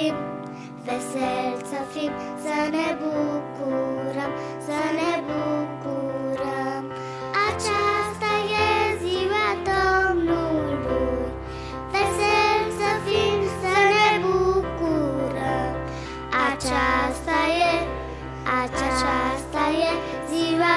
fim, veseli să fim, să ne bucurăm, să ne bucurăm. Aceasta e ziua Domnului, veseli să fim, să ne bucurăm. Aceasta e ziua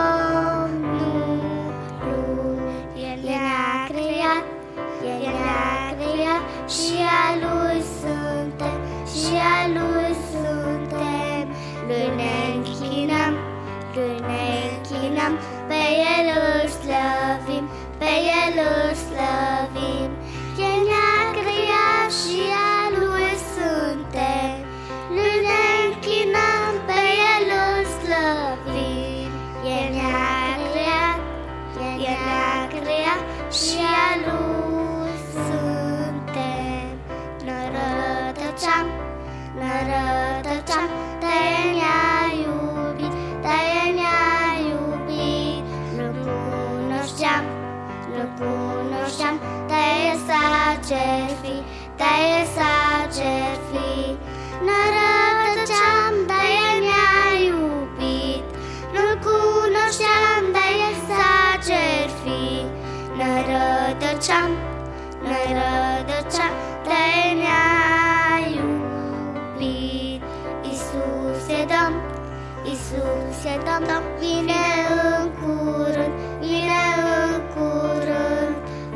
Domnului. El ne-a creat, El ne-a creat și a Lui suntem, și a Lui suntem. Lui ne închinăm, Lui ne închinăm, pe El îl slăvim, pe El îl slăvim. El ne-a creat și a Lui suntem, Lui ne închinăm, pe El îl slăvim. El ne-a creat, El ne-a creat și a Lui suntem. Noi rătăceam, dar El ne-a iubit, dar El ne-a iubit. Nu cunoșteam, dar El s-a jertfit, dar El s-a jertfit. Noi rătăceam, dar El ne-a iubit. Nu-L cunoșteam, dar El s-a jertfit. Noi rătăceam, dar El ne-a iubit. Iisus e Domn, vine în curând, vine în curând.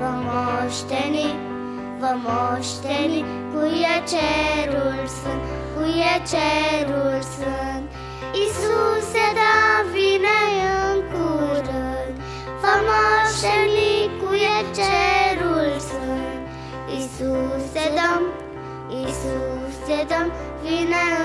Vom moșteni, cu El cerul sfânt, cu El cerul sfânt. Iisus e Domn, vine în curând. Vom moșteni, cu El cerul sfânt. Iisus e Domn, vine